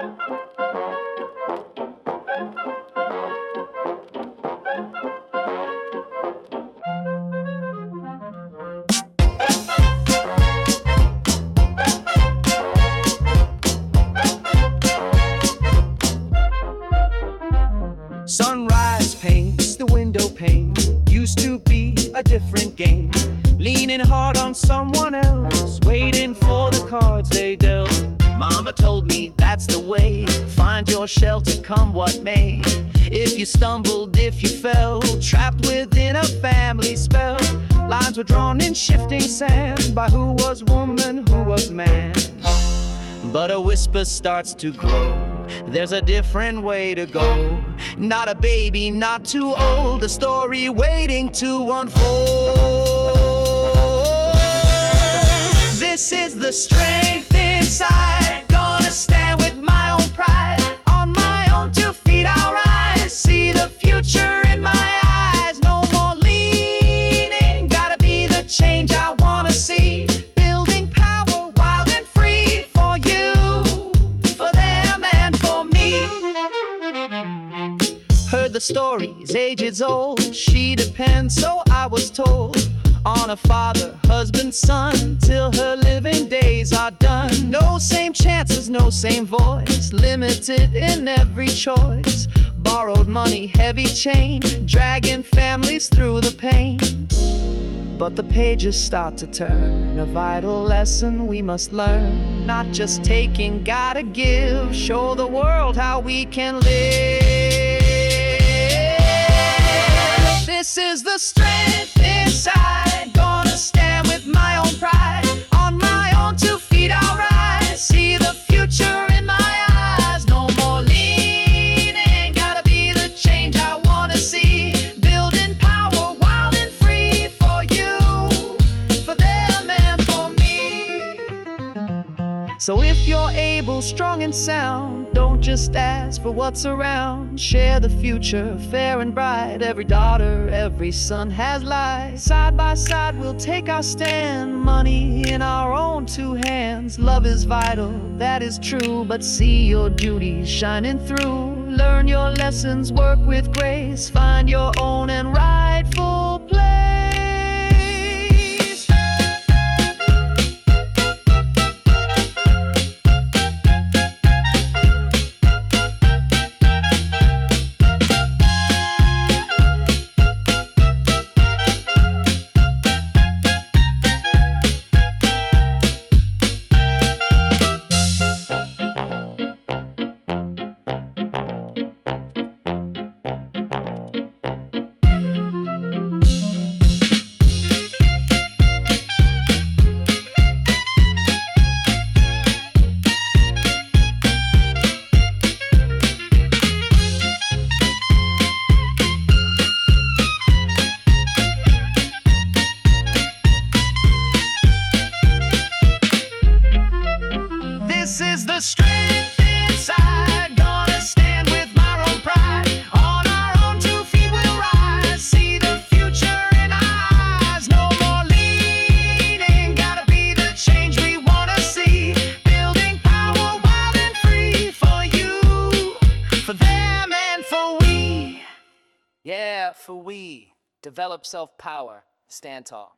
Sunrise paints the window pane. Used to be a different game. Leaning hard on someone else, waiting for the cards they dealt. Mama told me that's the way. Find your shelter, come what may. If you stumbled, if you fell, trapped within a family spell. Lines were drawn in shifting sand by who was woman, who was man. But a whisper starts to grow. There's a different way to go. Not a baby, not too old. A story waiting to unfold. This is the strength inside. Gonna stand with my own pride. On my own 2 feet I'll rise. See the future in my eyes. No more leaning. Gotta be the change I wanna see. Building power wild and free. For you, for them and for me. Heard the stories, ages old. She depends, so I was told, on a father, husband, son, till her living days are done. No same chances, no same voice, limited in every choice. Borrowed money, heavy chain, dragging families through the pain. But the pages start to turn, a vital lesson we must learn. Not just taking, gotta give, show the world how we can live. This is the strength inside. Gonna stand with my own pride. On my own 2 feet I'll rise. See the future in my eyes. No more leaning. Gotta be the change I wanna see. Building power wild and free. For you, for them and for me. So if you're able, strong and sound, don't just ask for what's around. Share the future, fair and bright. Every daughter, every son has light. Side by side we'll take our stand. Money in our own 2 hands. Love is vital, that is true. But see your duties shining through. Learn your lessons, work with grace. Find your own and rightful place. This is the strength inside. Gonna stand with my own pride. On our own 2 feet we'll rise. See the future in our eyes. No more leaning. Gotta be the change we wanna see. Building power wild and free. For you, for them and for we. Yeah, for we. Develop self-power. Stand tall.